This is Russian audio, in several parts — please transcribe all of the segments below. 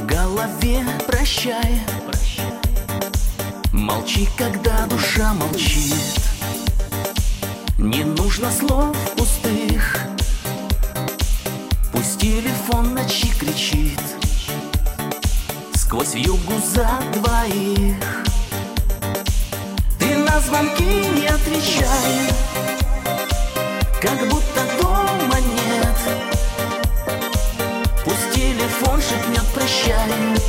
в голове прощай. Молчи, когда душа молчит. Не нужно слов пустых. Пусть телефон ночи кричит сквозь вьюгу за двоих. Ты на звонки не отвечай, как будто дома нет. Пусть телефон шепнет прощай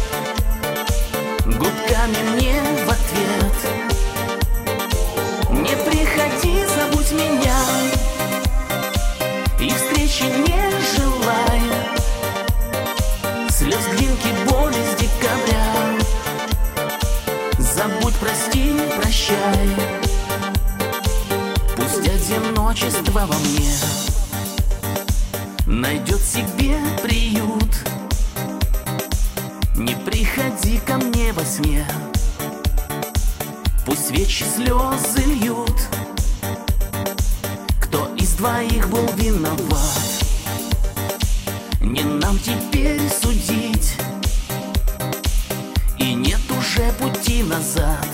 гудками мне в ответ. Не приходи, забудь меня, и встречи не желай. Слез глинки, боли с декабря. Забудь, прости, прощай. Пусть одиночество во мне найдет себе приют. Не приходи ко мне во сне. Пусть свечи слезы льют. Кто из двоих был виноват, не нам теперь судить. И нет уже пути назад,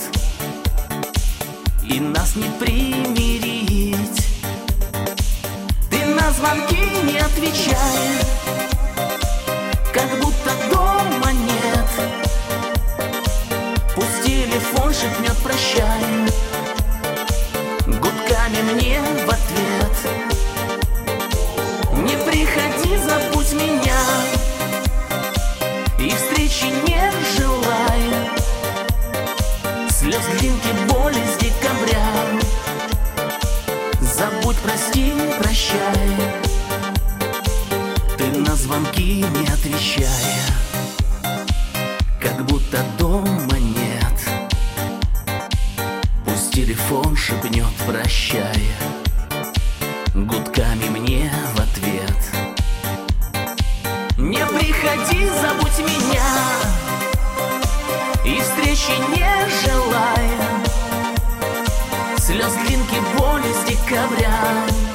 и нас не примирить. Ты на звонки не отвечай, как будто дома нет. Пусть телефон шепнет прощай гудками мне в ответ. Не приходи, забудь меня, и встречи не желай. Слез глинки, боли с декабря. Забудь, прости, прощай. Ты на звонки не отвечай, как будто дома нет. Пусть телефон шепнет прощай гудками мне в ответ. Не приходи, забудь меня, и встречи не желай. Слез глинки, боли с декабря.